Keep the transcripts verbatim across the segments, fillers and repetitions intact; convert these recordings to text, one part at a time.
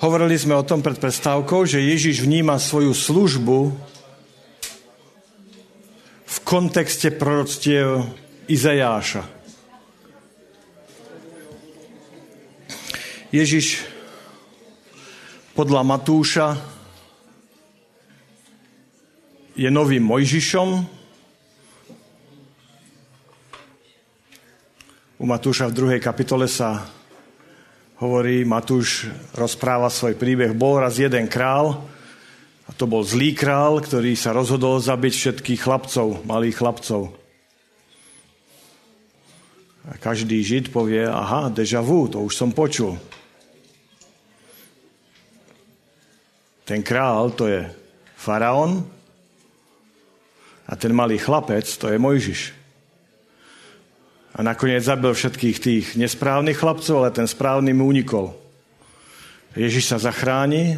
Hovorili sme o tom pred prestávkou, že Ježiš vníma svoju službu v kontexte proroctiev Izajáša. Ježiš podľa Matúša je novým Mojžišom. U Matúša v druhej kapitole sa hovorí, Matúš rozpráva svoj príbeh. Bol raz jeden král, a to bol zlý král, ktorý sa rozhodol zabiť všetkých chlapcov, malých chlapcov. A každý Žid povie, aha, déjà vu, to už som počul. Ten král, to je faraón, a ten malý chlapec, to je Mojžiš. A nakoniec zabil všetkých tých nesprávnych chlapcov, ale ten správny mu unikol. Ježiš sa zachráni,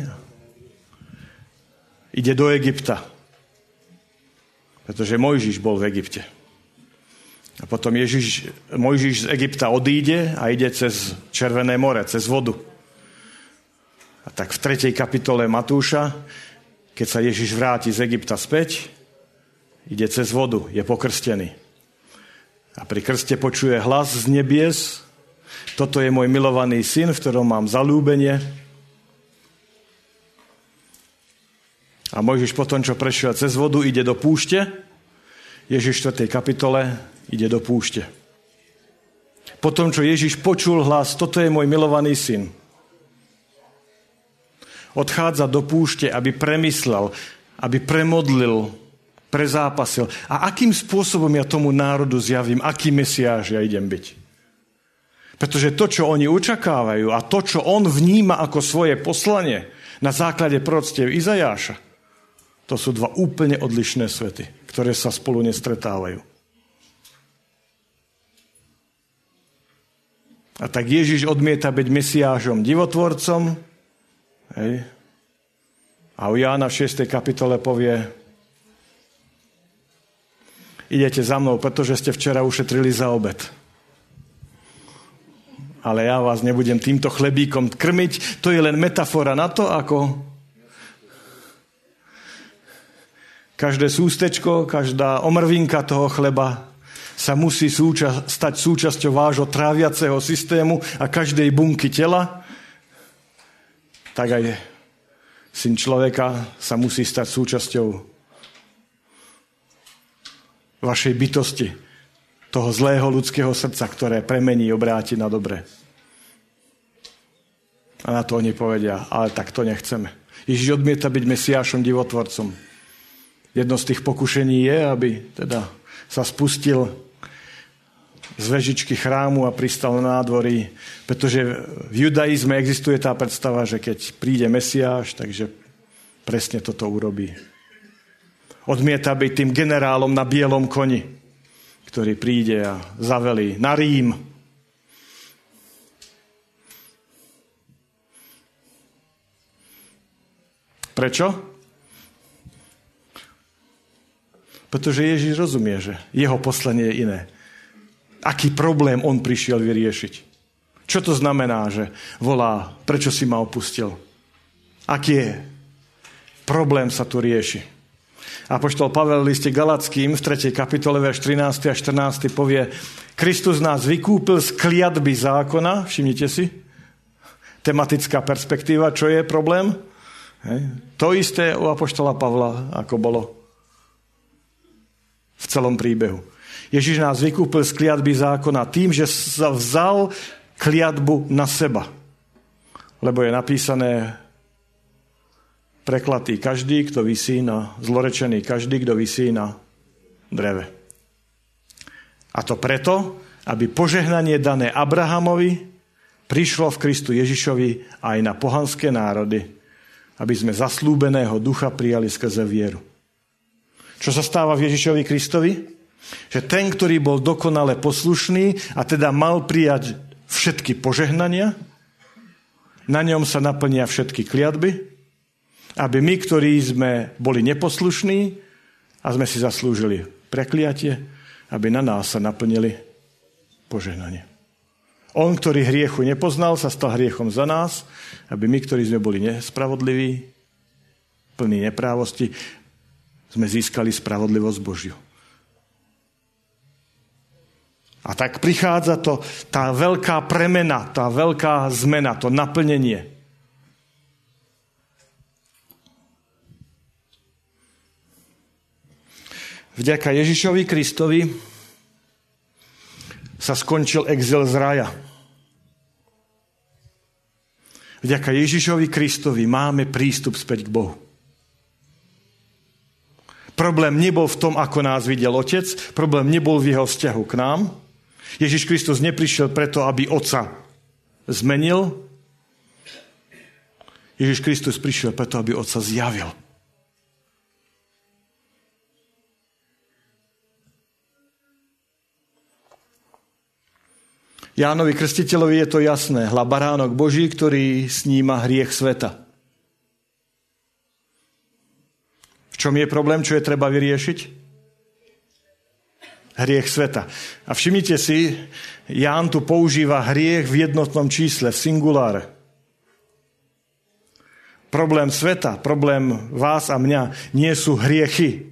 ide do Egypta. Pretože Mojžiš bol v Egypte. A potom Ježiš, Mojžiš z Egypta odíde a ide cez Červené more, cez vodu. A tak v tretej kapitole Matúša, keď sa Ježiš vráti z Egypta späť, ide cez vodu, je pokrstený. A pri krste počuje hlas z nebies, toto je môj milovaný syn, v ktorom mám zaľúbenie. A Mojžiš potom, čo prešiel cez vodu, ide do púšte. Ježiš v štvrtej kapitole ide do púšte. Potom, čo Ježiš počul hlas, toto je môj milovaný syn, odchádza do púšte, aby premyslel, aby premodlil, prezápasil. A akým spôsobom ja tomu národu zjavím, aký Mesiáš ja idem byť? Pretože to, čo oni očakávajú a to, čo on vníma ako svoje poslanie na základe proroctiev Izajáša, to sú dva úplne odlišné svety, ktoré sa spolu nestretávajú. A tak Ježiš odmieta byť Mesiášom, divotvorcom. Hej. A u Jána v šiestej kapitole povie, idete za mnou, pretože ste včera ušetrili za obed. Ale ja vás nebudem týmto chlebíkom krmiť. To je len metafora na to, ako každé sústečko, každá omrvinka toho chleba sa musí súča- stať súčasťou vášho tráviaceho systému a každej bunky tela. Tak aj syn človeka sa musí stať súčasťou vašej bytosti, toho zlého ľudského srdca, ktoré premení, obráti na dobré. A na to oni povedia, ale tak to nechceme. Ježiš odmieta byť Mesiášom, divotvorcom. Jedno z tých pokušení je, aby teda sa spustil z vežičky chrámu a pristal na nádvorí, pretože v judaizme existuje tá predstava, že keď príde Mesiáš, takže presne toto urobí. Odmieta byť tým generálom na bielom koni, ktorý príde a zavelí na Rím. Prečo? Pretože Ježiš rozumie, že jeho poslanie je iné. Aký problém on prišiel vyriešiť? Čo to znamená, že volá, prečo si ma opustil? Aký je problém sa tu rieši? Apoštol Pavel v liste Galackým v tretej kapitole verš trinásty a štrnásty povie, Kristus nás vykúpil z kliatby zákona, všimnite si, tematická perspektíva, čo je problém? Hej. To isté u apoštola Pavla, ako bolo v celom príbehu. Ježiš nás vykúpil z kliatby zákona tým, že sa vzal kliatbu na seba. Lebo je napísané, preklatý každý, kto visí na, zlorečený každý, kto visí na dreve. A to preto, aby požehnanie dané Abrahamovi prišlo v Kristu Ježišovi aj na pohanské národy, aby sme zaslúbeného ducha prijali skrze vieru. Čo sa stáva v Ježišovi Kristovi? Že ten, ktorý bol dokonale poslušný a teda mal prijať všetky požehnania, na ňom sa naplnia všetky kliatby, aby my, ktorí sme boli neposlušní a sme si zaslúžili prekliatie, aby na nás sa naplnili požehnanie. On, ktorý hriechu nepoznal, sa stal hriechom za nás, aby my, ktorí sme boli nespravodliví, plní neprávosti, sme získali spravodlivosť Božiu. A tak prichádza to, tá veľká premena, tá veľká zmena, to naplnenie. Vďaka Ježišovi Kristovi sa skončil exil z raja. Vďaka Ježišovi Kristovi máme prístup späť k Bohu. Problém nebol v tom, ako nás videl Otec, problém nebol v jeho vzťahu k nám. Ježiš Kristus neprišiel preto, aby Otca zmenil. Ježiš Kristus prišiel preto, aby Otca zjavil. Jánovi Krstiteľovi je to jasné. Hľa baránok Boží, ktorý sníma hriech sveta. V čom je problém, čo je treba vyriešiť? Hriech sveta. A všimnite si, Ján tu používa hriech v jednotnom čísle, v singuláre. Problém sveta, problém vás a mňa nie sú hriechy.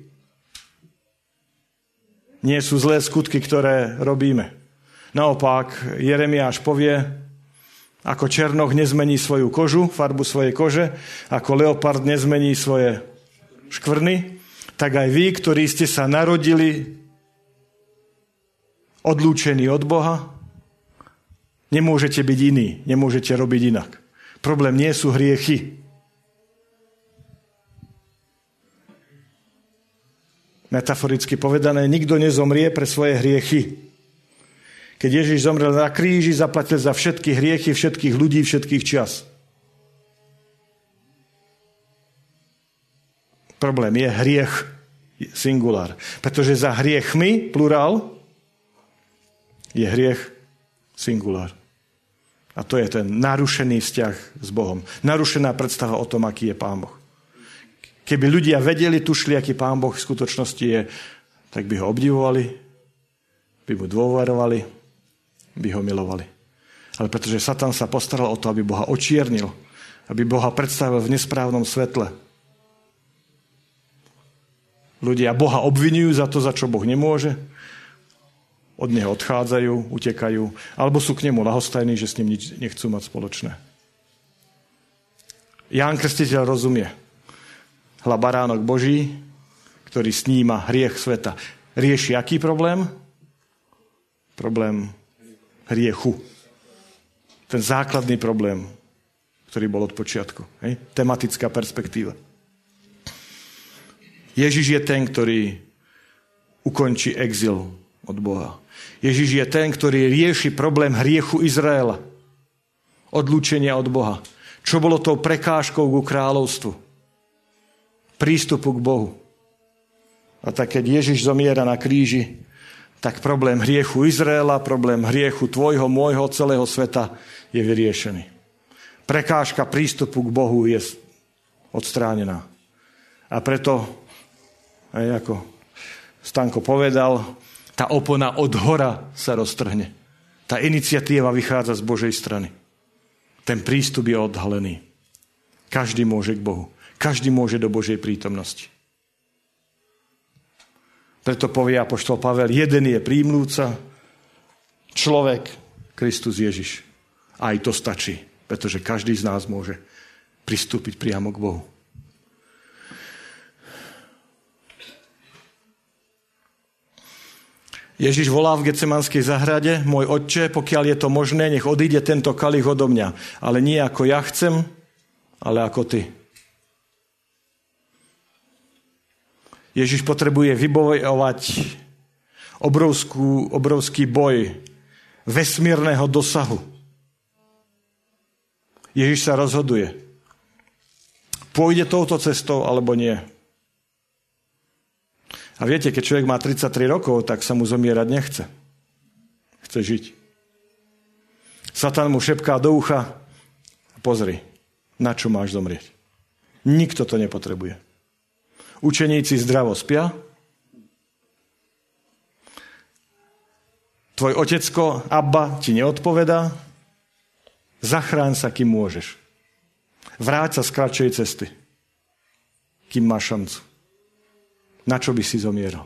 Nie sú zlé skutky, ktoré robíme. Naopak, Jeremiáš povie, ako černoch nezmení svoju kožu, farbu svojej kože, ako leopard nezmení svoje škvrny, tak aj vy, ktorí ste sa narodili odlúčení od Boha, nemôžete byť iní, nemôžete robiť inak. Problém nie sú hriechy. Metaforicky povedané, nikto nezomrie pre svoje hriechy. Keď Ježiš zomrel na kríži, zaplatil za všetky hriechy všetkých ľudí, všetkých čias. Problém je hriech, singulár. Pretože za hriechmi, plurál, je hriech, singulár. A to je ten narušený vzťah s Bohom. Narušená predstava o tom, aký je Pán Boh. Keby ľudia vedeli, tušli, aký Pán Boh v skutočnosti je, tak by ho obdivovali, by mu dôverovali, by ho milovali. Ale pretože Satan sa postaral o to, aby Boha očiernil, aby Boha predstavil v nesprávnom svetle. Ľudia Boha obvinujú za to, za čo Boh nemôže, od neho odchádzajú, utekajú, alebo sú k nemu ľahostajní, že s ním nič nechcú mať spoločné. Ján Krstiteľ rozumie. Hľa baránok Boží, ktorý sníma hriech sveta. Rieši aký problém? Problém hriechu. Ten základný problém, ktorý bol od počiatku. Hej? Tematická perspektíva. Ježiš je ten, ktorý ukončí exil od Boha. Ježiš je ten, ktorý rieši problém hriechu Izraela. Odlúčenia od Boha. Čo bolo tou prekážkou ku kráľovstvu? Prístupu k Bohu. A tak keď Ježiš zomiera na kríži, tak problém hriechu Izraela, problém hriechu tvojho, môjho, celého sveta je vyriešený. Prekážka prístupu k Bohu je odstránená. A preto, aj ako Stanko povedal, tá opona od hora sa roztrhne. Tá iniciatíva vychádza z Božej strany. Ten prístup je odhalený. Každý môže k Bohu. Každý môže do Božej prítomnosti. Preto povie apoštol Pavel, jeden je príjmlúca, človek, Kristus Ježiš. Aj to stačí, pretože každý z nás môže pristúpiť priamo k Bohu. Ježiš volá v Getsemanskej zahrade, môj otče, pokiaľ je to možné, nech odíde tento kalich odo mňa. Ale nie ako ja chcem, ale ako ty. Ježiš potrebuje vybojovať obrovskú, obrovský boj vesmírneho dosahu. Ježiš sa rozhoduje. Pôjde touto cestou, alebo nie. A viete, keď človek má tridsaťtri rokov, tak sa mu zomierať nechce. Chce žiť. Satan mu šepká do ucha, pozri, na čo máš zomrieť. Nikto to nepotrebuje. Učeníci zdravo spia. tvoj otecko, Abba, ti neodpovedá, zachráň sa, kým môžeš. Vráť sa z kratšej cesty, kým máš šancu. Na čo by si zomieral?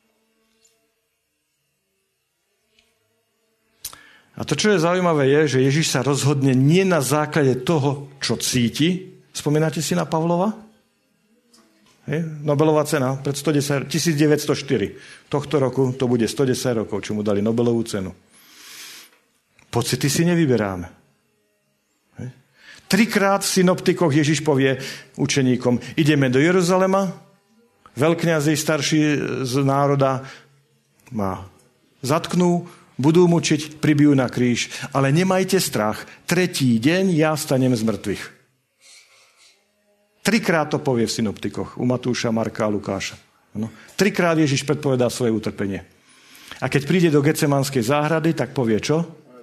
A to, čo je zaujímavé, je, že Ježiš sa rozhodne nie na základe toho, čo cíti. Spomínate si na Pavlova? Je? Nobelová cena pred sto desať, tisícdeväťstoštyri. Tohto roku to bude sto desať rokov, čo mu dali Nobelovú cenu. Pocity si nevyberáme. Je? Trikrát v synoptikoch Ježiš povie učeníkom, ideme do Jeruzalema, veľkňazi starší z národa ma zatknú, budú mučiť, pribijú na kríž, ale nemajte strach, tretí deň ja vstanem z mŕtvych. Trikrát to povie v synoptikoch, u Matúša, Marka a Lukáša. No. Trikrát Ježiš predpovedá svoje utrpenie. A keď príde do Getsemanskej záhrady, tak povie čo?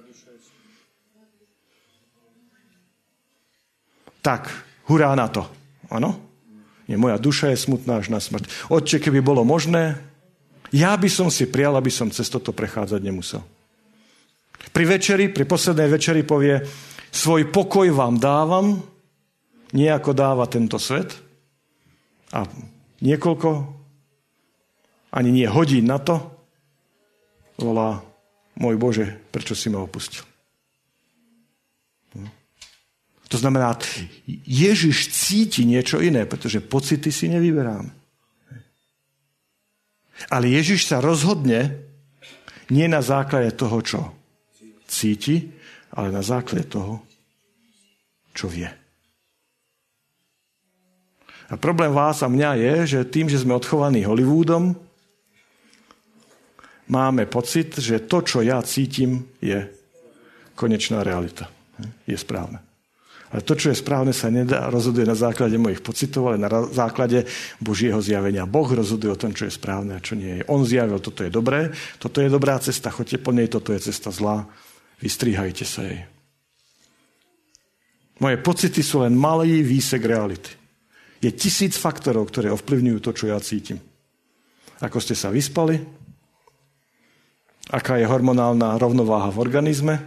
Tak, hurá na to. Áno? Nie, moja duša je smutná až na smrť. Otče, keby bolo možné, ja by som si prial, aby som cez toto prechádzať nemusel. Pri večeri, pri poslednej večeri povie, svoj pokoj vám dávam, nie ako dáva tento svet. A niekoľko, ani nie hodín na to, volá, môj Bože, prečo si ma opustil? To znamená, Ježiš cíti niečo iné, pretože pocity si nevyberáme. Ale Ježiš sa rozhodne nie na základe toho, čo cíti, ale na základe toho, čo vie. A problém vás a mňa je, že tým, že sme odchovaní Hollywoodom, máme pocit, že to, čo ja cítim, je konečná realita. Je správne. Ale to, čo je správne, sa nedá, rozhoduje na základe mojich pocitov, ale na základe Božieho zjavenia. Boh rozhoduje o tom, čo je správne a čo nie je. On zjavil, toto je dobré, toto je dobrá cesta, choďte po nej, toto je cesta zlá, vystrihajte sa jej. Moje pocity sú len malý výsek reality. Je tisíc faktorov, ktoré ovplyvňujú to, čo ja cítim. Ako ste sa vyspali, aká je hormonálna rovnováha v organizme.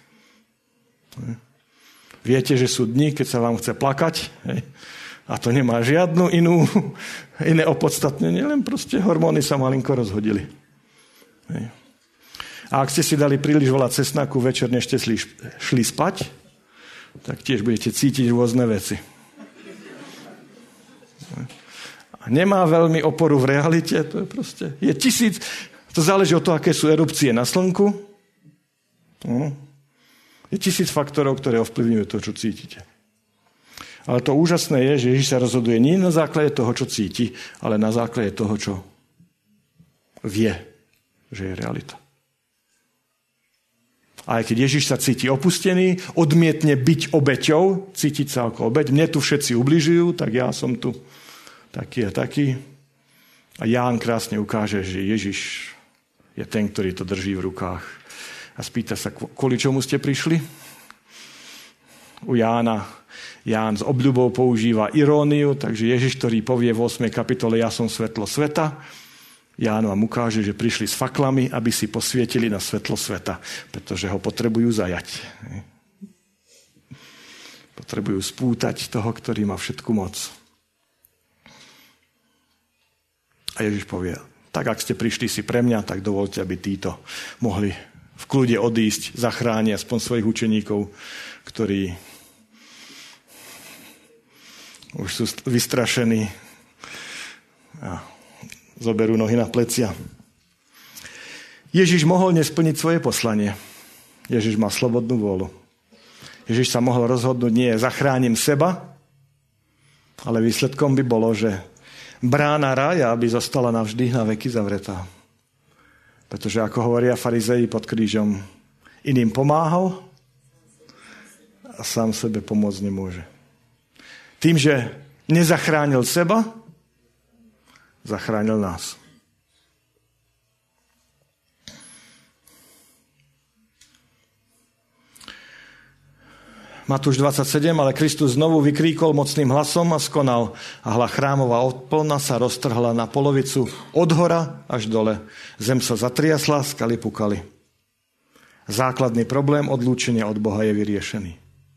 Viete, že sú dni, keď sa vám chce plakať, hej? A to nemá žiadnu inú, iné opodstatnenie, len proste hormóny sa malinko rozhodili. Hej? A ak ste si dali príliš veľa cesnaku večer, než ste šli, šli spať, tak tiež budete cítiť rôzne veci. A nemá veľmi oporu v realite, to je proste, je tisíc, to záleží od toho, aké sú erupcie na slnku. No. Je tisíc faktorov, ktoré ovplyvňujú to, čo cítite. Ale to úžasné je, že Ježiš sa rozhoduje nie na základe toho, čo cíti, ale na základe toho, čo vie, že je realita. A aj keď Ježiš sa cíti opustený, odmietne byť obeťou, cítiť sa ako obeť, mne tu všetci ubližujú, tak ja som tu taký a taký. A Ján krásne ukáže, že Ježiš je ten, ktorý to drží v rukách. A spýta sa, kvôli čomu ste prišli? U Jána, Ján s obľubou používa iróniu, takže Ježiš, ktorý povie v ôsmej kapitole, ja som svetlo sveta, Ján vám ukáže, že prišli s faklami, aby si posvietili na svetlo sveta, pretože ho potrebujú zajať. Potrebujú spútať toho, ktorý má všetku moc. A Ježiš povie, tak ak ste prišli si pre mňa, tak dovolte, aby títo mohli v kľude odísť, zachráni aspoň svojich učeníkov, ktorí už sú vystrašení a zoberú nohy na plecia. Ježiš mohol nesplniť svoje poslanie. Ježiš má slobodnú vôľu. Ježiš sa mohol rozhodnúť, nie zachránim seba, ale výsledkom by bolo, že brána rája by zostala navždy na veky zavretá. Pretože, ako hovoria farizeji pod krížom, iným pomáhal a sám sebe pomôcť nemôže. Tým, že nezachránil seba, zachránil nás. Matúš dvadsaťsedem, ale Kristus znovu vykríkol mocným hlasom a skonal. A hla chrámová opona sa roztrhla na polovicu od hora až dole. Zem sa zatriasla, skaly pukali. Základný problém odlúčenia od Boha je vyriešený.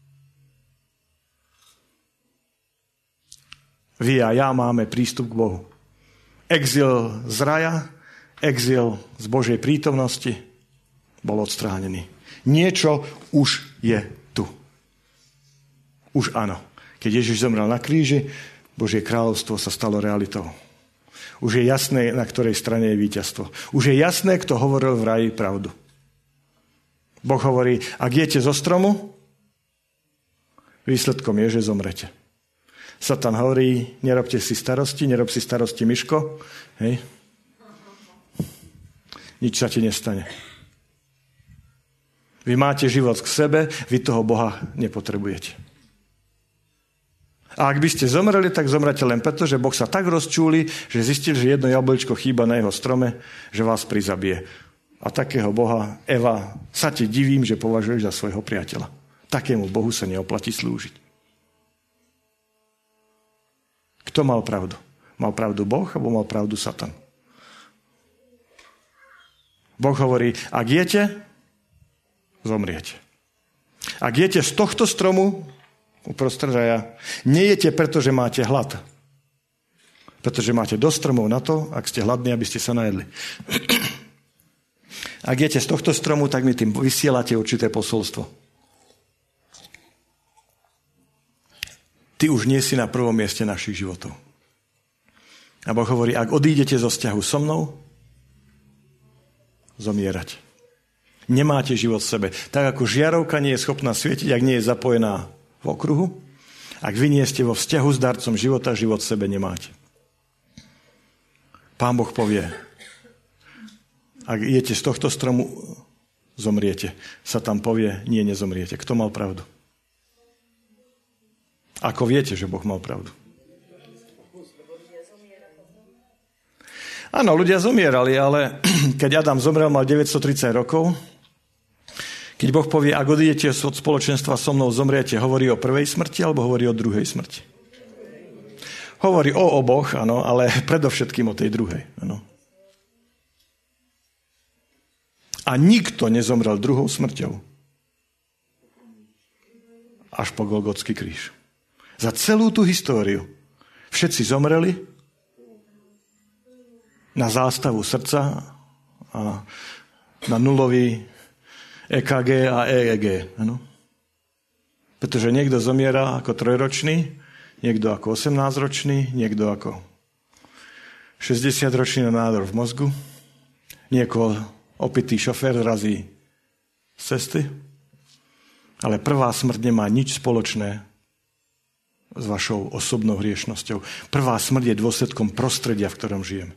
Vy a ja máme prístup k Bohu. Exil z raja, exil z Božej prítomnosti bol odstránený. Niečo už je tu. Už áno. Keď Ježiš zomrel na kríži, Božie kráľovstvo sa stalo realitou. Už je jasné, na ktorej strane je víťazstvo. Už je jasné, kto hovoril v raji pravdu. Boh hovorí, ak jete zo stromu, výsledkom je, že zomrete. Satan hovorí, nerobte si starosti, nerob si starosti, Miško. Hej. Nič sa ti nestane. Vy máte život k sebe, vy toho Boha nepotrebujete. A ak by ste zomreli, tak zomrete len preto, že Boh sa tak rozčúli, že zistil, že jedno jablčko chýba na jeho strome, že vás prizabije. A takého Boha, Eva, sa ti divím, že považuješ za svojho priateľa. Takému Bohu sa neoplatí slúžiť. Kto mal pravdu? Mal pravdu Boh, alebo mal pravdu Satan? Boh hovorí, ak jete, zomriete. Ak jete z tohto stromu, uprostred raja, nejete, pretože máte hlad. Pretože máte dosť stromov na to, ak ste hladní, aby ste sa najedli. Ak jete z tohto stromu, tak mi tým vysielate určité posolstvo. Ty už nie si na prvom mieste našich životov. A Boh hovorí, ak odídete zo vzťahu so mnou, zomierať. Nemáte život v sebe. Tak ako žiarovka nie je schopná svietiť, ak nie je zapojená v okruhu, ak vy nie ste vo vzťahu s darcom života, život v sebe nemáte. Pán Boh povie, ak idete z tohto stromu, zomriete. Satan povie, nie, nezomriete. Kto mal pravdu? Ako viete, že Boh mal pravdu? Áno, ľudia zomierali, ale keď Adam zomrel, mal deväťstotridsať rokov. Keď Boh povie, ak odídete od spoločenstva so mnou, zomriete, hovorí o prvej smrti alebo hovorí o druhej smrti? Hovorí o oboch, áno, ale predovšetkým o tej druhej. Áno. A nikto nezomrel druhou smrťou. Až po Golgotský kríž. Za celú tú históriu všetci zomreli na zástavu srdca a na nulový é ká gé a é é gé. Ano? Pretože niekto zomiera ako trojročný, niekto ako osemnásťročný, niekto ako šesťdesiatročný na nádor v mozgu, niekoho opitý šofér zrazí z cesty, ale prvá smrť nemá nič spoločné s vašou osobnou hriešnosťou. Prvá smrť je dôsledkom prostredia, v ktorom žijem.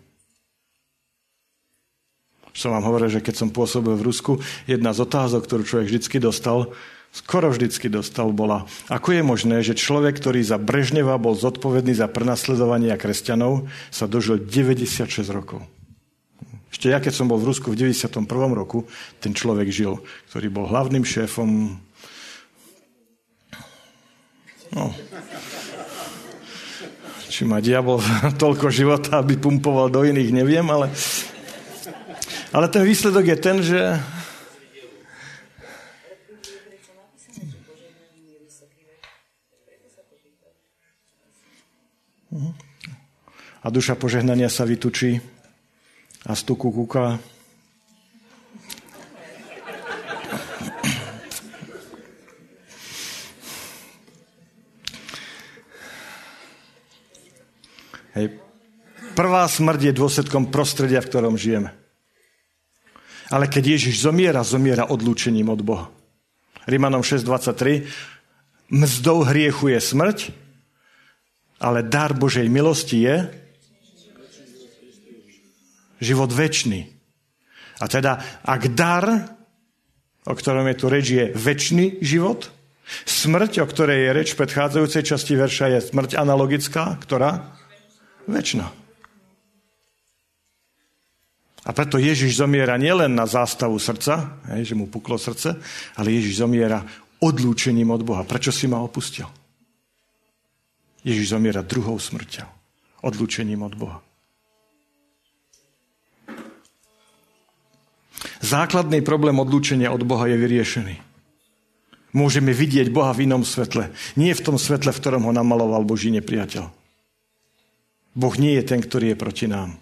Som vám hovoril, že keď som pôsobil v Rusku, jedna z otázok, ktorú človek vždycky dostal, skoro vždycky dostal, bola, ako je možné, že človek, ktorý za Brežneva bol zodpovedný za prenasledovanie kresťanov, sa dožil deväťdesiatšesť rokov. Ešte ja, keď som bol v Rusku v deväťdesiatom prvom roku, ten človek žil, ktorý bol hlavným šéfom. No. Či má diabol toľko života, aby pumpoval do iných, neviem, ale, ale ten výsledok je ten, že a duša požehnania sa vytučí a stuku kúka. Hej. Prvá smrť je dôsledkom prostredia, v ktorom žijeme. Ale keď Ježiš zomiera, zomiera odlúčením od Boha. Rimanom šesť dvadsaťtri mzdou hriechu je smrť, ale dar Božej milosti je život večný. A teda, ak dar, o ktorom je tu reč, je večný život, smrť, o ktorej je reč v predchádzajúcej časti verša, je smrť analogická, ktorá? Večná. A preto Ježiš zomiera nielen na zástavu srdca, hej, že mu puklo srdce, ale Ježiš zomiera odlúčením od Boha. Prečo si ma opustil? Ježiš zomiera druhou smrťou, odlúčením od Boha. Základný problém odlúčenia od Boha je vyriešený. Môžeme vidieť Boha v inom svetle. Nie v tom svetle, v ktorom ho namaloval Boží nepriateľ. Boh nie je ten, ktorý je proti nám.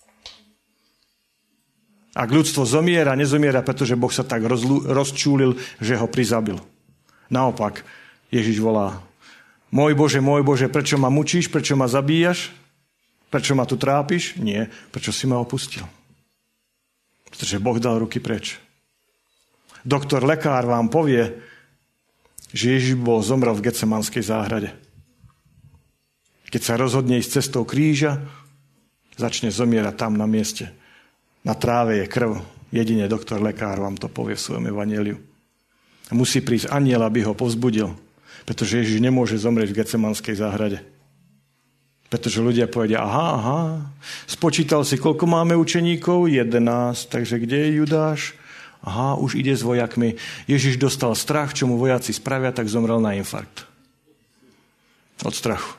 Ak ľudstvo zomiera, nezomiera, pretože Boh sa tak rozlú, rozčúlil, že ho prizabil. Naopak, Ježiš volá: Môj Bože, môj Bože, prečo ma mučíš, prečo ma zabíjaš? Prečo ma tu trápiš? Nie, prečo si ma opustil? Pretože Boh dal ruky preč. Doktor, lekár vám povie, že Ježiš bol zomrel v Getsemanskej záhrade. Keď sa rozhodne ísť cestou kríža, začne zomierať tam na mieste. Na tráve je krv. Jedine doktor, lekár vám to povie v svojom evanjeliu. Musí prísť anjel, aby ho povzbudil, pretože Ježiš nemôže zomrieť v Getsemanskej záhrade. Pretože ľudia povedia: aha, aha, spočítal si, koľko máme učeníkov? jedenásť, takže kde je Judáš? Aha, už ide s vojakmi. Ježiš dostal strach, čo mu vojaci spravia, tak zomrel na infarkt. Od strachu.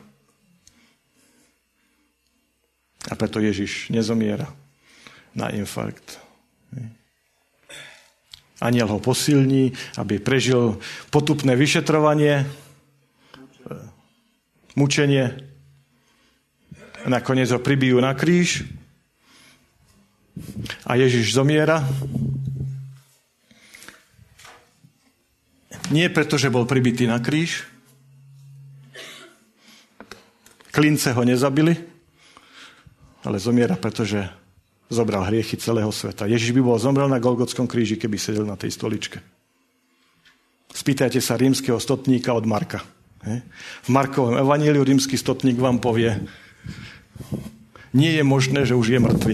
A preto Ježiš nezomiera na infarkt. Anjel ho posilní, aby prežil potupné vyšetrovanie, mučenie. Nakoniec ho pribijú na kríž a Ježiš zomiera. Nie preto, že bol pribitý na kríž. Klince ho nezabili, ale zomiera, pretože zobral hriechy celého sveta. Ježiš by bol zomrel na Golgotskom kríži, keby sedel na tej stoličke. Spýtajte sa rímskeho stotníka od Marka. V Markovom evaníliu rímsky stotník vám povie: nie je možné, že už je mŕtvy.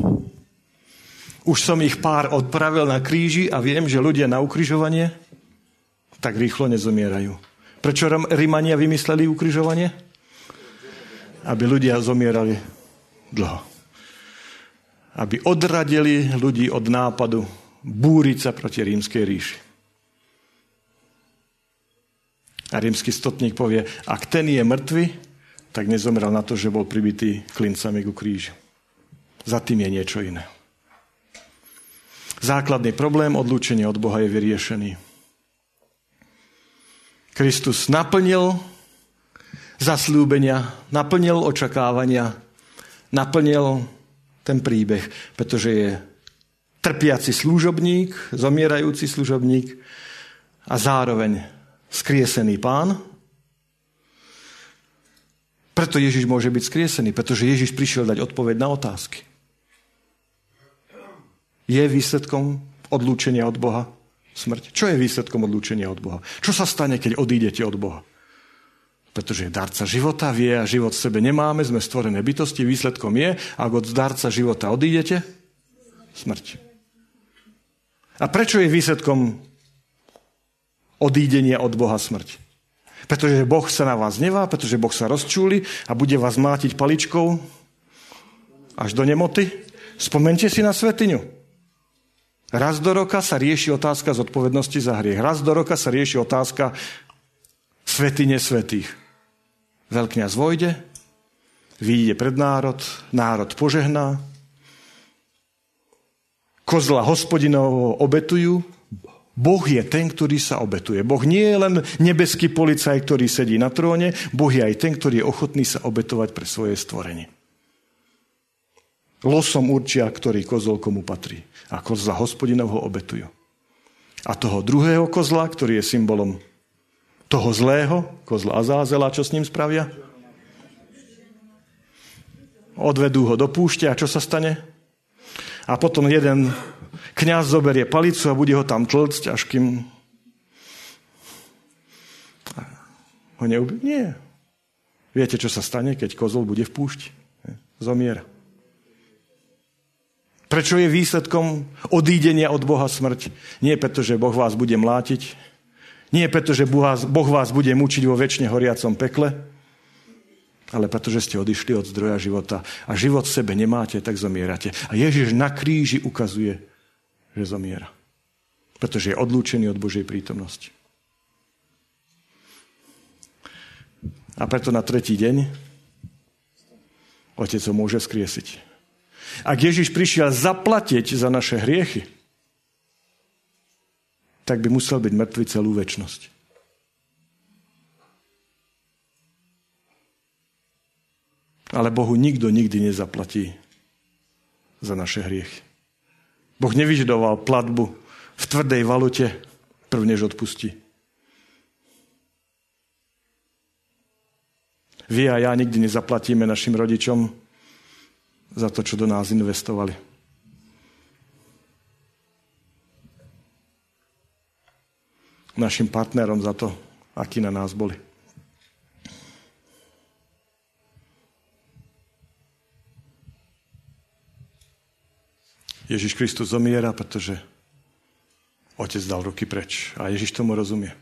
Už som ich pár odpravil na kríži a viem, že ľudia na ukrižovanie tak rýchlo nezomierajú. Prečo Rimania vymysleli ukrižovanie? Aby ľudia zomierali dlho. Aby odradili ľudí od nápadu búriť sa proti rímskej ríši. A rímsky stotník povie: ak ten je mŕtvy, tak nezomrel na to, že bol pribitý klincami ku kríži. Za tým je niečo iné. Základný problém odlúčenia od Boha je vyriešený. Kristus naplnil zasľúbenia, naplnil očakávania, naplnil ten príbeh, pretože je trpiaci služobník, zomierajúci služobník a zároveň skriesený Pán. Preto Ježiš môže byť skriesený, pretože Ježiš prišiel dať odpoveď na otázky. Je výsledkom odlúčenia od Boha smrť? Čo je výsledkom odlúčenia od Boha? Čo sa stane, keď odídete od Boha? Pretože je darca života, vie a život v sebe nemáme, sme stvorené bytosti, výsledkom je, ak od darca života odídete, smrť. A prečo je výsledkom odídenia od Boha smrť? Pretože Boh sa na vás nevá, pretože Boh sa rozčúli a bude vás mlátiť paličkou až do nemoty. Spomente si na svätyňu. Raz do roka sa rieši otázka zodpovednosti za hriech. Raz do roka sa rieši otázka svätyne svätých. Veľkňaz vojde, vyjde pred národ, národ požehná, kozla hospodinovho obetujú. Boh je ten, ktorý sa obetuje. Boh nie je len nebeský policaj, ktorý sedí na tróne, Boh je aj ten, ktorý je ochotný sa obetovať pre svoje stvorenie. Losom určia, ktorý kozol komu patrí. A kozla hospodinovho obetujú. A toho druhého kozla, ktorý je symbolom toho zlého, kozla Azázela, čo s ním spravia? Odvedú ho do púšte a čo sa stane? A potom jeden kňaz zoberie palicu a bude ho tam tlcť, až kým ho neubije. Nie. Viete, čo sa stane, keď kozol bude v púšti? Zomiera. Prečo je výsledkom odídenia od Boha smrť? Nie preto, že Boh vás bude mlátiť. Nie preto, že Boh vás bude mučiť vo večne horiacom pekle. Ale preto, že ste odišli od zdroja života. A život v sebe nemáte, tak zomierate. A Ježiš na kríži ukazuje, že zomiera. Pretože je odlúčený od Božej prítomnosti. A preto na tretí deň Otec ho môže vzkriesiť. Ak Ježiš prišiel zaplatiť za naše hriechy, tak by musel byť mŕtvy celú večnosť. Ale Bohu nikto nikdy nezaplatí za naše hriechy. Boh nevyžadoval platbu v tvrdej valute, prv než odpustí. Vy a ja nikdy nezaplatíme našim rodičom za to, čo do nás investovali. Našim partnerom za to, akí na nás boli. Ježiš Kristus zomiera, pretože Otec dal ruky preč. A Ježiš tomu rozumie.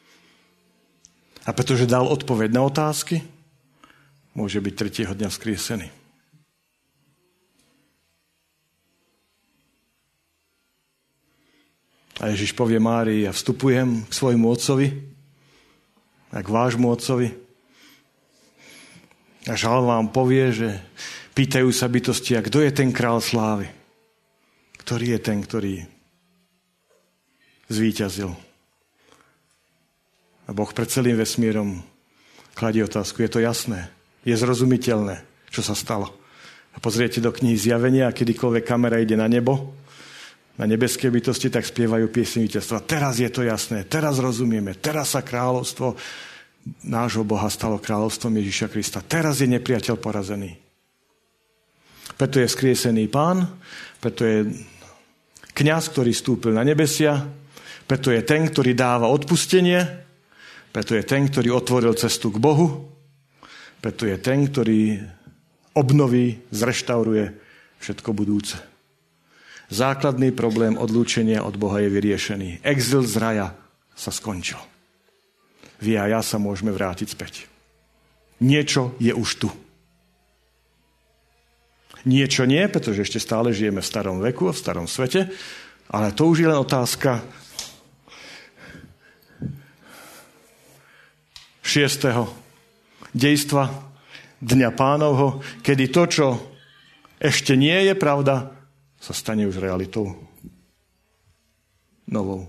A pretože dal odpoveď na otázky, môže byť tretieho dňa vzkriesený. A Ježiš povie Márii, ja vstupujem k svojmu otcovi, a k vášmu otcovi. A žal vám povie, že pýtajú sa bytosti, a kto je ten král slávy? Ktorý je ten, ktorý zvíťazil? A Boh pred celým vesmírom kladie otázku. Je to jasné? Je zrozumiteľné, čo sa stalo? A pozriete do knihy Zjavenia, a kedykoľvek kamera ide na nebo, na nebeské bytosti, tak spievajú piesne víťazstva. Teraz je to jasné, teraz rozumieme, teraz sa kráľovstvo nášho Boha stalo kráľovstvom Ježiša Krista. Teraz je nepriateľ porazený. Preto je skriesený Pán, preto je kňaz, ktorý vstúpil na nebesia, preto je ten, ktorý dáva odpustenie, preto je ten, ktorý otvoril cestu k Bohu, preto je ten, ktorý obnoví, zreštauruje všetko budúce. Základný problém odlúčenia od Boha je vyriešený. Exil z raja sa skončil. Vy a ja sa môžeme vrátiť späť. Niečo je už tu. Niečo nie, pretože ešte stále žijeme v starom veku, v starom svete, ale to už je len otázka šiesteho dejstva Dňa Pánovho, kedy to, čo ešte nie je pravda, sa stane už realitou novou.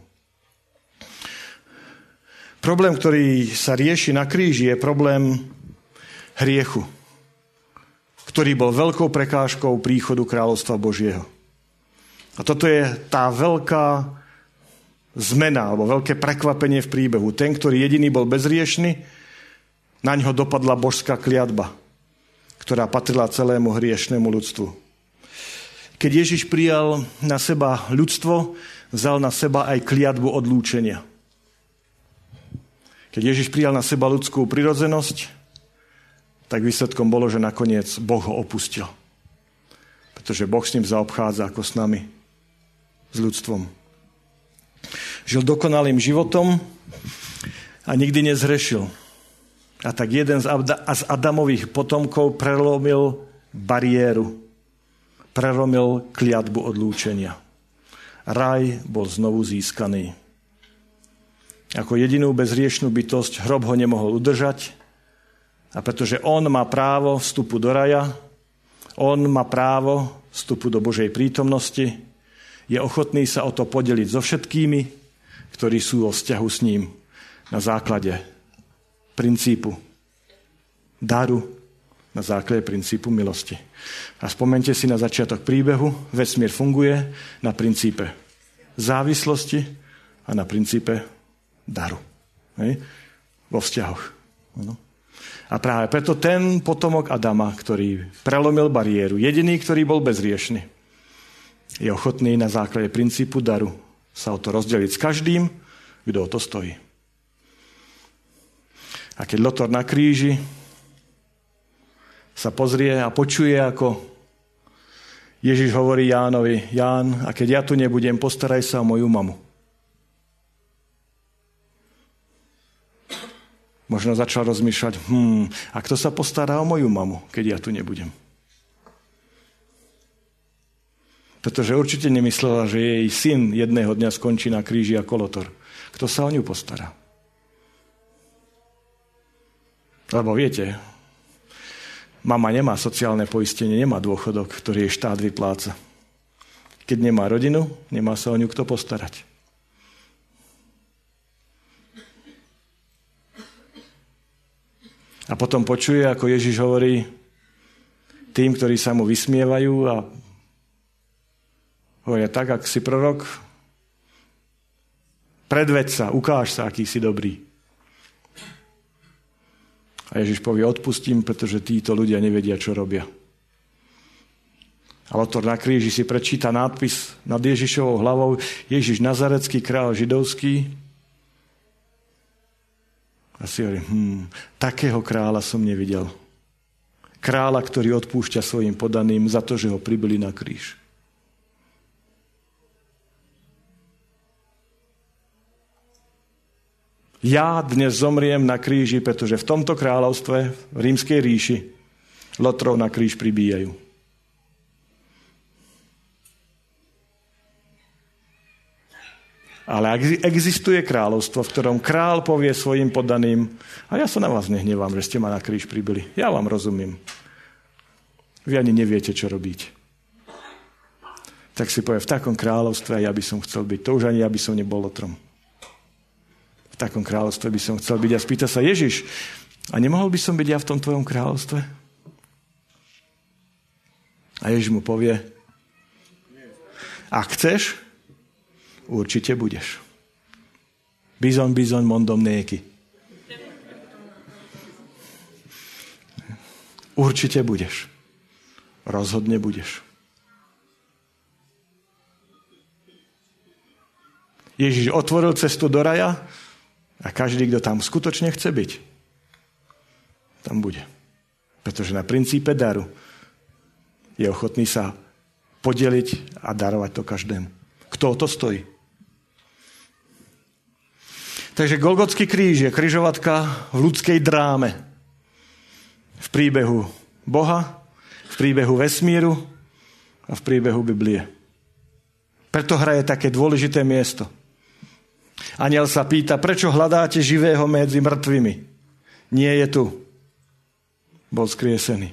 Problém, ktorý sa rieši na kríži, je problém hriechu, ktorý bol veľkou prekážkou príchodu kráľovstva Božieho. A toto je tá veľká zmena, alebo veľké prekvapenie v príbehu. Ten, ktorý jediný bol bezriešny, na ňo dopadla božská kliatba, ktorá patrila celému hriešnemu ľudstvu. Keď Ježiš prijal na seba ľudstvo, vzal na seba aj kliatbu odlúčenia. Keď Ježiš prijal na seba ľudskú prirodzenosť, tak výsledkom bolo, že nakoniec Boh ho opustil. Pretože Boh s ním zaobchádza ako s nami, s ľudstvom. Žil dokonalým životom a nikdy nezhrešil. A tak jeden z Adamových potomkov prelomil bariéru. Prelomil kliatbu odlúčenia. Raj bol znovu získaný. Ako jedinú bezhriešnú bytosť hrob ho nemohol udržať, a pretože on má právo vstupu do raja, on má právo vstupu do Božej prítomnosti, je ochotný sa o to podeliť so všetkými, ktorí sú vo vzťahu s ním na základe princípu daru, na základe princípu milosti. A spomente si na začiatok príbehu, vesmír funguje na princípe závislosti a na princípe daru. Hej? Vo vzťahoch. Ano. A práve preto ten potomok Adama, ktorý prelomil bariéru, jediný, ktorý bol bezriešny, je ochotný na základe princípu daru sa o to rozdeliť s každým, kto o to stojí. A keď Lotor na kríži sa pozrie a počuje, ako Ježiš hovorí Jánovi, Ján, a keď ja tu nebudem, postaraj sa o moju mamu. Možno začal rozmýšľať, hm, a kto sa postará o moju mamu, keď ja tu nebudem? Pretože určite nemyslela, že jej syn jedného dňa skončí na kríži ako Lotor. Kto sa o ňu postará? Lebo viete, mama nemá sociálne poistenie, nemá dôchodok, ktorý jej štát vypláca. Keď nemá rodinu, nemá sa o ňu kto postarať. A potom počuje, ako Ježiš hovorí tým, ktorí sa mu vysmievajú a hovoria tak, ak si prorok, predveď sa, ukáž sa, aký si dobrý. A Ježiš povie, odpustím, pretože títo ľudia nevedia, čo robia. A autor na kríži si prečíta nápis nad Ježišovou hlavou Ježiš Nazarecký, král židovský. A si hovorí, hm, takého kráľa som nevidel. Kráľa, ktorý odpúšťa svojim podaným za to, že ho pribili na kríž. Ja dnes zomriem na kríži, pretože v tomto kráľovstve, v rímskej ríši, lotrov na kríž pribíjajú. Ale existuje kráľovstvo, v ktorom král povie svojim podaným, a ja sa na vás nehnevám, že ste ma na kríž pribili. Ja vám rozumiem. Vy ani neviete, čo robiť. Tak si povie, v takom kráľovstve ja by som chcel byť. To už ani ja by som nebol lotrom. V takom kráľovstve by som chcel byť. A spýta sa Ježiš, a nemohol by som byť ja v tom tvojom kráľovstve? A Ježiš mu povie, ak chceš, určite budeš. Bizon, bizon, mondom, néky. Určite budeš. Rozhodne budeš. Ježiš otvoril cestu do raja a každý, kto tam skutočne chce byť, tam bude. Pretože na princípe daru je ochotný sa podeliť a darovať to každému. Kto o to stojí? Takže Golgotský kríž je križovatka v ľudskej dráme. V príbehu Boha, v príbehu vesmíru a v príbehu Biblie. Preto hraje také dôležité miesto. Anjel sa pýta, prečo hľadáte živého medzi mŕtvými? Nie je tu. Bol skriesený.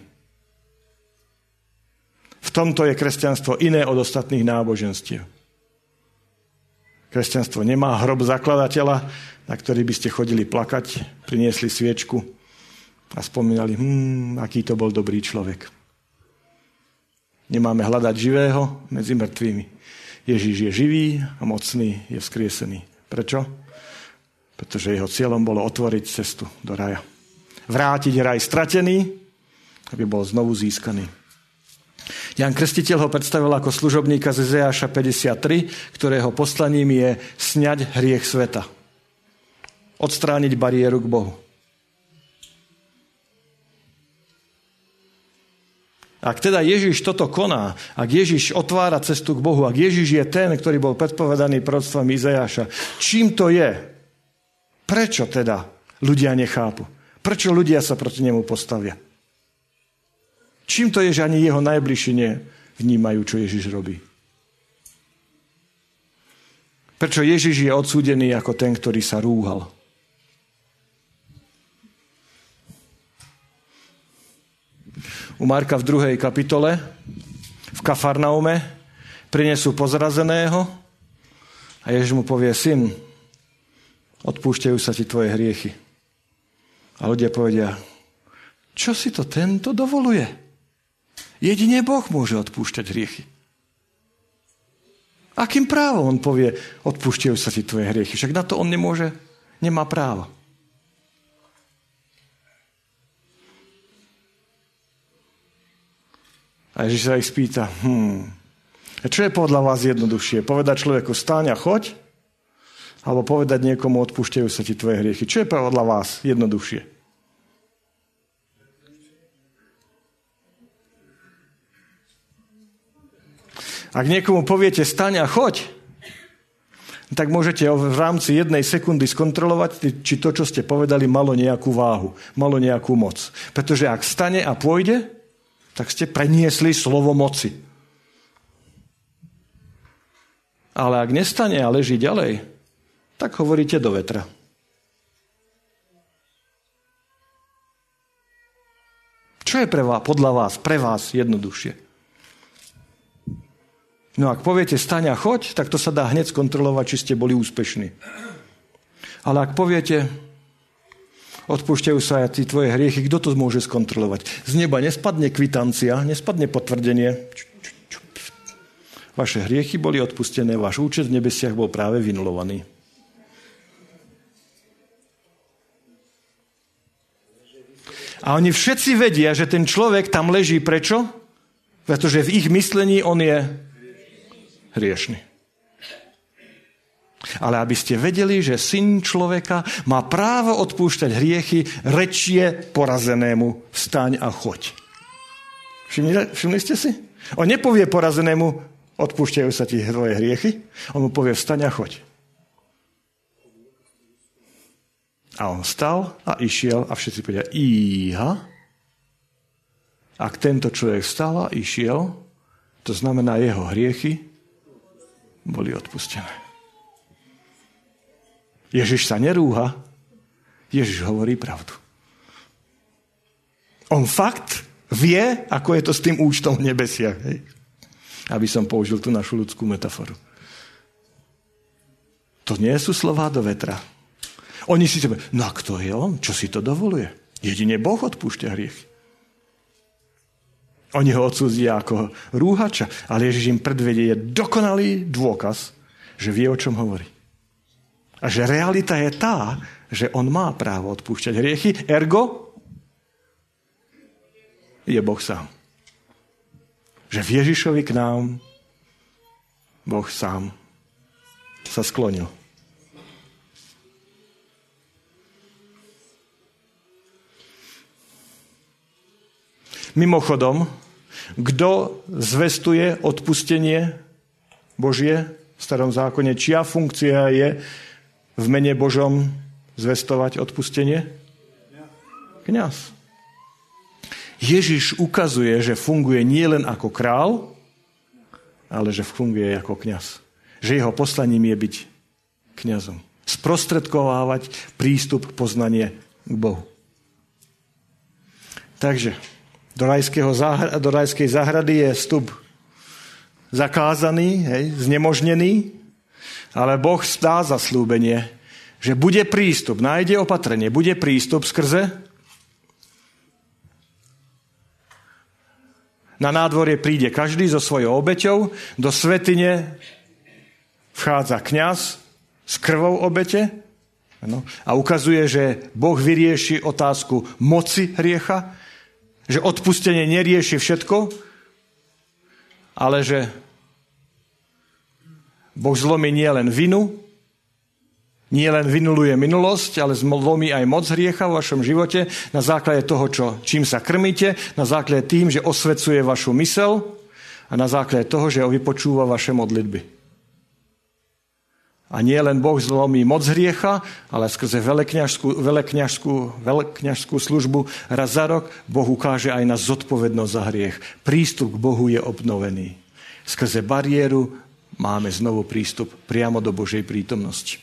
V tomto je kresťanstvo iné od ostatných náboženstiev. Kresťanstvo nemá hrob zakladateľa, na ktorý by ste chodili plakať, priniesli sviečku a spomínali, hm, aký to bol dobrý človek. Nemáme hľadať živého medzi mŕtvými. Ježíš je živý a mocný, je vzkriesený. Prečo? Pretože jeho cieľom bolo otvoriť cestu do raja. Vrátiť raj stratený, aby bol znovu získaný. Ján Krstiteľ ho predstavil ako služobníka z Izajáša päťdesiattri, ktorého poslaním je sňať hriech sveta. Odstrániť bariéru k Bohu. Ak teda Ježiš toto koná, ak Ježiš otvára cestu k Bohu, ak Ježiš je ten, ktorý bol predpovedaný proroctvom Izajáša, čím to je? Prečo teda ľudia nechápu? Prečo ľudia sa proti nemu postavia? Čím to je, že ani jeho najbližší nevnímajú, čo Ježiš robí? Prečo Ježiš je odsúdený ako ten, ktorý sa rúhal? U Marka v druhej kapitole v Kafarnaume prinesú pozrazeného a Ježiš mu povie, syn, odpúšťajú sa ti tvoje hriechy. A ľudia povedia, čo si to tento dovoluje? Jedine Boh môže odpúšťať hriechy. Akým právom on povie, odpúšťajú sa ti tvoje hriechy? Však na to on nemôže, nemá právo. A Ježiš sa ich spýta, hm, a čo je podľa vás jednoduchšie? Povedať človeku, stáň a choď? Alebo povedať niekomu, odpúšťajú sa ti tvoje hriechy? Čo je podľa vás jednoduchšie? Ak niekomu poviete, staň a choď, tak môžete v rámci jednej sekundy skontrolovať, či to, čo ste povedali, malo nejakú váhu, malo nejakú moc. Pretože ak stane a pôjde, tak ste preniesli slovo moci. Ale ak nestane a leží ďalej, tak hovoríte do vetra. Čo je pre vás, podľa vás, pre vás jednoduchšie? No ak poviete staň a choď, tak to sa dá hneď skontrolovať, či ste boli úspešní. Ale ak poviete Odpúšťajú sa aj tí tvoje hriechy. Kto to môže skontrolovať? Z neba nespadne kvitancia, nespadne potvrdenie. Vaše hriechy boli odpustené, váš účet v nebesiach bol práve vynulovaný. A oni všetci vedia, že ten človek tam leží. Prečo? Pretože v ich myslení on je hriešny. Ale aby ste vedeli, že syn človeka má právo odpúšťať hriechy, rečie porazenému: vstaň a choď. Všimli, všimli ste si? On nepovie porazenému: odpúšťajú sa ti tvoje hriechy. On mu povie: vstaň a choď. A on vstal a išiel a všetci povedia: íha. Ak tento človek vstal a išiel, to znamená, jeho hriechy boli odpustené. Ježiš sa nerúha, Ježiš hovorí pravdu. On fakt vie, ako je to s tým účtom v nebesiach. Hej? Aby som použil tú našu ľudskú metaforu. To nie sú slová do vetra. Oni si sebe, no kto je on? Čo si to dovoluje? Jedine Boh odpúšťa hriechy. Oni ho odsúdia ako rúhača, ale Ježiš im predvedie dokonalý dôkaz, že vie, o čom hovorí. A že realita je tá, že on má právo odpúšťať hriechy, ergo je Boh sám. Že v Ježišovi k nám Boh sám sa sklonil. Mimochodom, kto zvestuje odpustenie Božie v Starom zákone, čia funkcia je v mene Božom zvestovať odpustenie? Kňaz. Ježiš ukazuje, že funguje nielen ako král, ale že funguje ako kňaz. Že jeho poslaním je byť kňazom. Sprostredkovávať prístup k poznanie k Bohu. Takže do, záhr- do rajskej záhrady je vstup zakázaný, hej, znemožnený, ale Boh dá zasľúbenie, že bude prístup, nájde opatrenie, bude prístup skrze na nádvorie príde každý so svojou obeťou, do svätyne vchádza kňaz s krvou obete, ano, a ukazuje, že Boh vyrieši otázku moci hriecha, že odpustenie nerieši všetko, ale že Boh zlomí nie len vinu, nie len vynuluje minulosť, ale zlomí aj moc hriecha v vašom živote na základe toho, čo, čím sa krmíte, na základe tým, že osvecuje vašu mysel a na základe toho, že vypočúva vaše modlitby. A nie len Boh zlomí moc hriecha, ale skrze veľkňažskú, veľkňažskú, veľkňažskú službu raz za rok Boh ukáže aj na zodpovednosť za hriech. Prístup k Bohu je obnovený. Skrze bariéru máme znovu prístup priamo do Božej prítomnosti.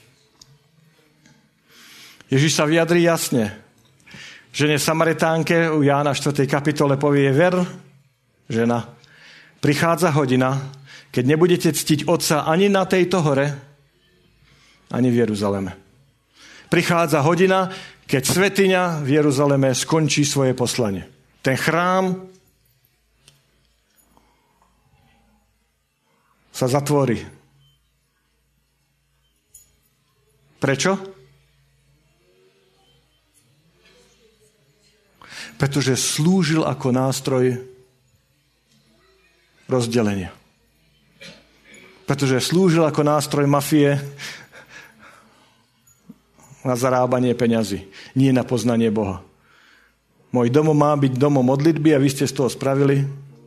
Ježiš sa vyjadrí jasne. Žene Samaritánke u Jána štvrtej kapitole povie: ver, žena, prichádza hodina, keď nebudete ctiť Otca ani na tejto hore, ani v Jeruzaleme. Prichádza hodina, keď svätyňa v Jeruzaleme skončí svoje poslanie. Ten chrám sa zatvorí. Prečo? Pretože slúžil ako nástroj rozdelenia. Pretože slúžil ako nástroj mafie na zarábanie peňazí, nie na poznanie Boha. Môj dom má byť domom modlitby a vy ste z toho spravili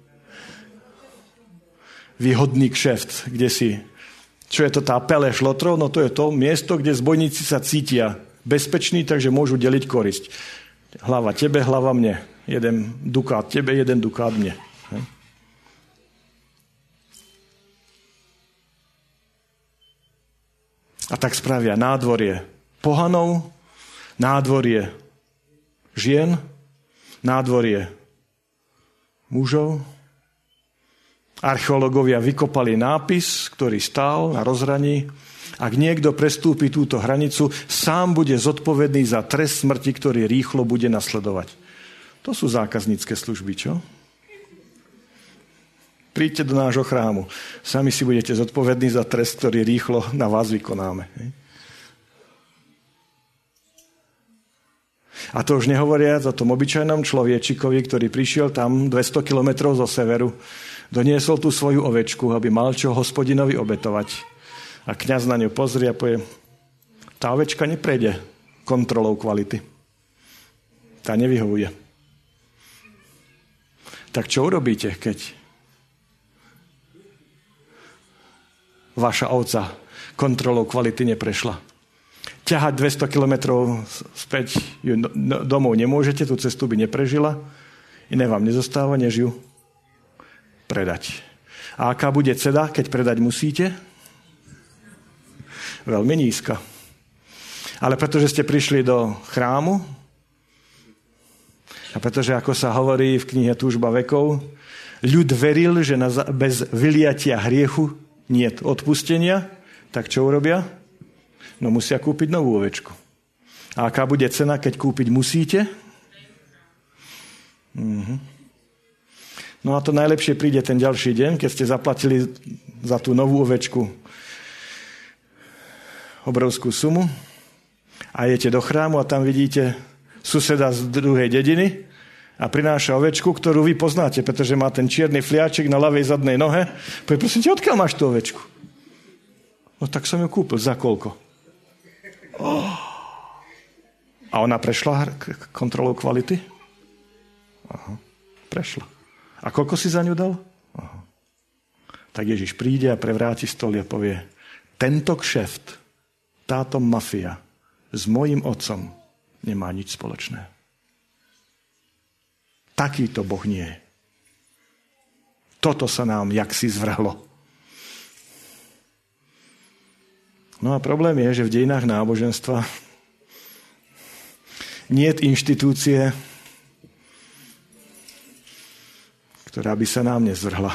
výhodný kšeft, kde si. Čo je to tá pele šlotrov? No to je to miesto, kde zbojníci sa cítia bezpeční, takže môžu deliť korisť. Hlava tebe, hlava mne. Jeden dukát tebe, jeden dukát mne. A tak spravia nádvorie pohanov, nádvorie žien, nádvorie mužov. Archeológovia vykopali nápis, ktorý stál na rozhraní Ak niekto prestúpi túto hranicu, sám bude zodpovedný za trest smrti, ktorý rýchlo bude nasledovať. To sú zákaznícke služby, čo? Príďte do nášho chrámu. Sami si budete zodpovední za trest, ktorý rýchlo na vás vykonáme. A to už nehovoriac o tom obyčajnom človečikovi, ktorý prišiel tam dvesto kilometrov zo severu, doniesol tú svoju ovečku, aby mal čo hospodinovi obetovať. A kňaz na ňu pozrie a povie, tá ovečka neprejde kontrolou kvality. Tá nevyhovuje. Tak čo urobíte, keď vaša ovca kontrolou kvality neprešla? Ťahať dvesto kilometrov späť ju domov nemôžete, tú cestu by neprežila. Iné vám nezostáva, než ju predať. A aká bude cena, keď predať musíte? Veľmi nízka. Ale pretože ste prišli do chrámu a pretože, ako sa hovorí v knihe Túžba vekov, ľud veril, že na, bez vyliatia hriechu niet odpustenia, tak čo urobia? No musia kúpiť novú ovečku. A aká bude cena, keď kúpiť musíte? Mhm. No a to najlepšie príde ten ďalší deň, keď ste zaplatili za tú novú ovečku obrovskú sumu a idete do chrámu a tam vidíte suseda z druhej dediny a prináša ovečku, ktorú vy poznáte, pretože má ten čierny fliaček na ľavej zadnej nohe. Povie, prosím ťa, odkiaľ máš tú ovečku? No tak som ju kúpil. Za koľko? Oh. A ona prešla kontrolou kvality? Aha, prešla. A koľko si za ňu dal? Aha. Tak Ježiš príde a prevráti stôl a povie, tento kšeft, táto mafia s mojím otcom nemá nič spoločné. Takýto Boh nie je. Toto sa nám jaksi zvrhlo. No a problém je, že v dejinách náboženstva niet inštitúcie, ktorá by sa nám nezvrhla.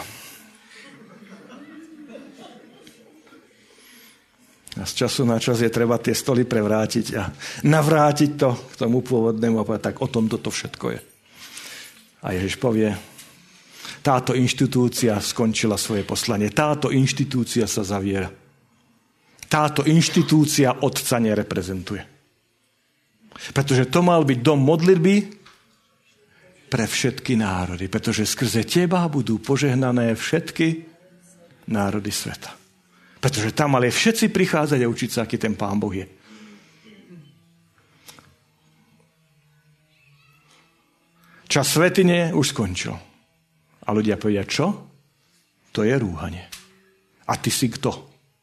A z času na čas je treba tie stoly prevrátiť a navrátiť to k tomu pôvodnému a povedať, tak o tom toto všetko je. A Ježiš povie, táto inštitúcia skončila svoje poslanie, táto inštitúcia sa zaviera. Táto inštitúcia otca nereprezentuje. Pretože to mal byť dom modlitby pre všetky národy. Pretože skrze teba budú požehnané všetky národy sveta. Pretože tam mali všetci prichádzať a učiť sa, aký ten Pán Boh je. Čas svätyne už skončil. A ľudia povedia, čo? To je rúhanie. A ty si kto?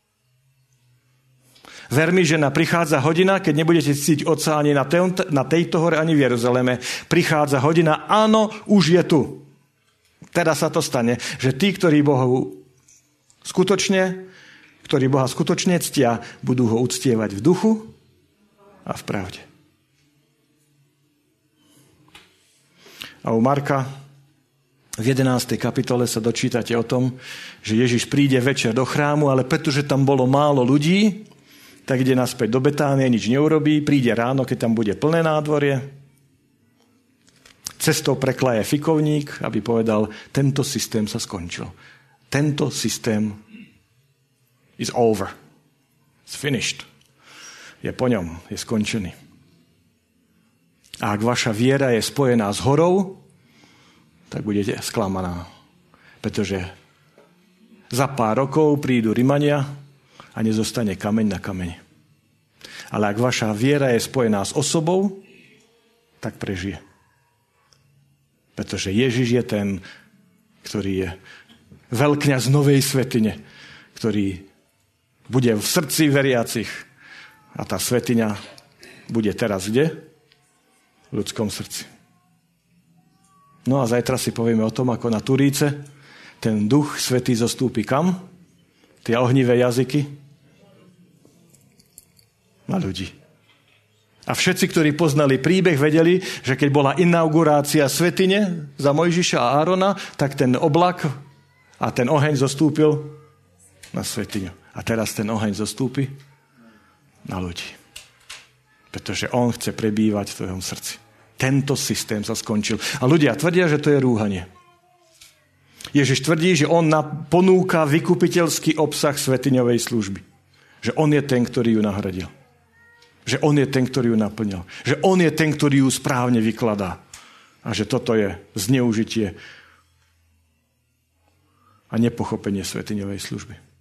Ver mi, že na prichádza hodina, keď nebudete cítiť Otca ani na, te, na tejto hore, ani v Jeruzaleme. Prichádza hodina, áno, už je tu. Teraz sa to stane, že tí, ktorí Bohu skutočne, ktorí Boha skutočne ctia, budú ho uctievať v duchu a v pravde. A u Marka v jedenástej kapitole sa dočítate o tom, že Ježiš príde večer do chrámu, ale pretože tam bolo málo ľudí, tak ide naspäť do Betánie, nič neurobí, príde ráno, keď tam bude plné nádvorie. Cestou preklaje fikovník, aby povedal, tento systém sa skončil. Tento systém is over. It's finished. Je po ňom, je skončený. A ak vaša viera je spojená s horou, tak budete sklamaná. Pretože za pár rokov prídu Rimania a nezostane kameň na kameni. Ale ak vaša viera je spojená s osobou, tak prežije. Pretože Ježiš je ten, ktorý je veľkňaz novej svätyne, ktorý bude v srdci veriacich. A tá svätyňa bude teraz kde? V ľudskom srdci. No a zajtra si povieme o tom, ako na Turíce ten Duch Svätý zostúpi kam? Tie ohnivé jazyky? Na ľudí. A všetci, ktorí poznali príbeh, vedeli, že keď bola inaugurácia svätyne za Mojžiša a Árona, tak ten oblak a ten oheň zostúpil na svätyňu. A teraz ten oheň zostúpi na ľudí. Pretože on chce prebývať v tvojom srdci. Tento systém sa skončil. A ľudia tvrdia, že to je rúhanie. Ježiš tvrdí, že on ponúka vykupiteľský obsah svätyňovej služby. Že on je ten, ktorý ju nahradil. Že on je ten, ktorý ju naplnil. Že on je ten, ktorý ju správne vykladá. A že toto je zneužitie a nepochopenie svätyňovej služby.